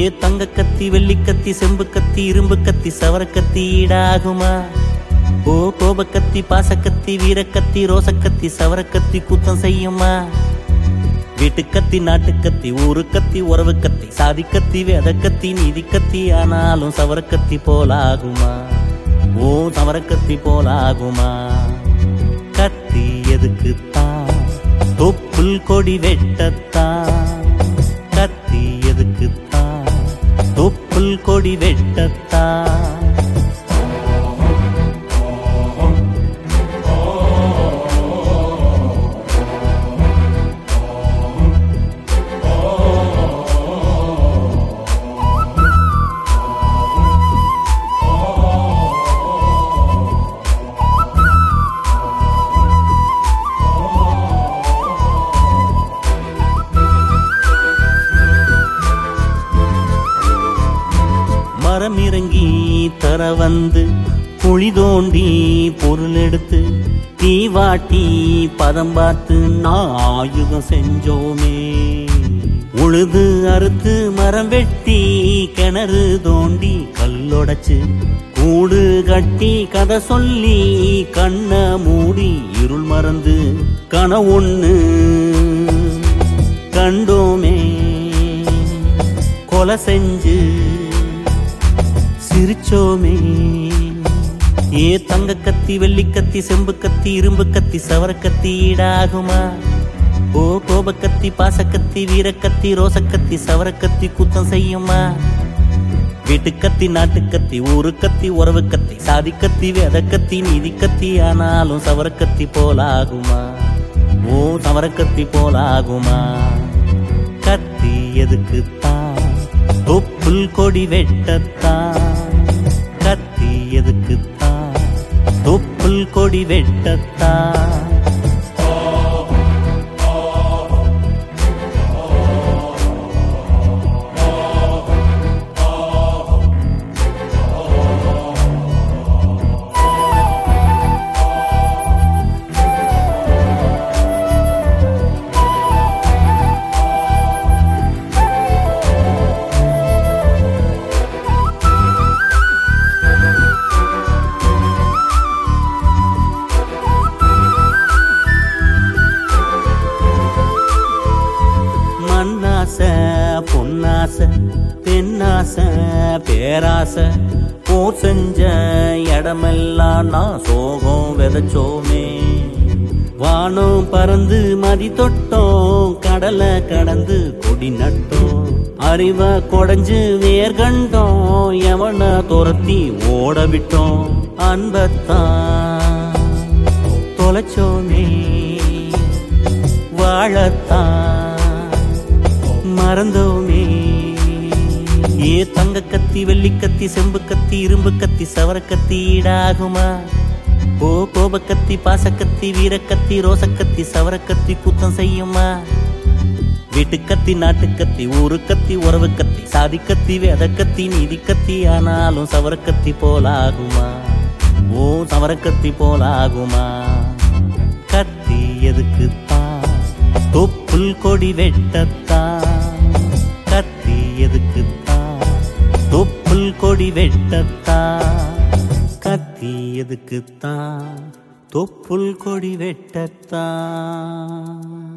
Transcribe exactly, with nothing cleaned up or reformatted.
தங்க கத்தி வெள்ளி கத்தி செம்பு கத்தி இரும்பு கத்தி சவர கத்தி ஈடாகுமா? ஓ கோபக்கத்தி பாசக்கத்தி வீரக்கத்தி ரோசக்கத்தி சவரக்கத்தி குத்தம் செய்யுமா? வீட்டுக்கத்தி நாட்டுக்கத்தி ஊரு கத்தி உறவு கத்தி சாதி கத்தி வேத கத்தி நீதி கத்தி ஆனாலும் சவரக்கத்தி போலாகுமா? ஓ சவரக்கத்தி போலாகுமா? கத்தி எதுக்குத்தான் தொப்புள் கொடி வெட்டத்தான், கத்தி எதுக்குத்தான் தொப்புள் கொடி வெட்டத்தான். மரம் இறங்கி தர வந்து குழி தோண்டி பொருள் எடுத்து தீவாட்டி பதம் பார்த்து நாயுகம் செஞ்சோமே. உழுது அறுத்து மரம் வெட்டி கிணறு தோண்டி கல்லொடைச்சு கூடு கட்டி கதை சொல்லி கண்ண மூடி இருள் மறந்து கனவொன்னு கண்டோமே. கொலை செஞ்சு சிரிச்சோமே. ஏ தங்க கத்தி வெள்ளி கத்தி செம்பு கத்தி இரும்பு கத்தி சவர கத்தி ஈடாகுமா? ஓ கோபக்கத்தி பாசக்கத்தி வீரக்கத்தி ரோசக்கத்தி சவரக்கத்தி குத்தம் செய்யுமா? வீட்டுக்கத்தி நாட்டுக்கத்தி ஊரு கத்தி உறவு கத்தி சாதி கத்தி வேத கத்தி நீதி கத்தி ஆனாலும் சவரக்கத்தி போலாகுமா? ஓ சவரக்கத்தி போலாகுமா? கத்தி எதுக்குத்தான் தொப்புள் கொடி வெட்டத்தான், கத்தி எதுக்குத்தான் தொப்புள் கொடி வெட்டத்தான். மண்ணாசை பொன்னாசை பெண்ணாசை பேராசை போர் செஞ்ச இடமெல்லாம் நான் சோகம் விதைச்சோமே. வானம் பறந்து மதி தொட்டோம் கடலை கடந்து கொடி நட்டோம். அறிவை கொடைஞ்சு வேர் கண்டோம் எவனை துரத்தி ஓட விட்டோம். அன்பத்தான் தொலைச்சோமே வாழத்தான் மறந்தோமே. ஏ தங்க கத்தி வெள்ளி கத்தி செம்பு கத்தி இரும்பு கத்தி சவர கத்தி ஈடாகுமா? ஓ கோபக்கத்தி பாசக்கத்தி வீரக்கத்தி ரோசக்கத்தி சவரக்கத்தி குத்தம் செய்யுமா? வீட்டுக்கத்தி நாட்டுக்கத்தி ஊரு கத்தி உறவு கத்தி சாதி கத்தி வேத கத்தி நீதி கத்தி ஆனாலும் சவரக்கத்தி போலாகுமா? ஓ சவரக்கத்தி போலாகுமா? கத்தி எதுக்குத்தான் தொப்புள் கொடி வெட்டத்தான், கத்தி எதுக்குத்தான் தொப்புள் கொடி வெட்டத்தான், கத்தி எதுக்குத்தான் தொப்புள் கொடி வெட்டத்தான்.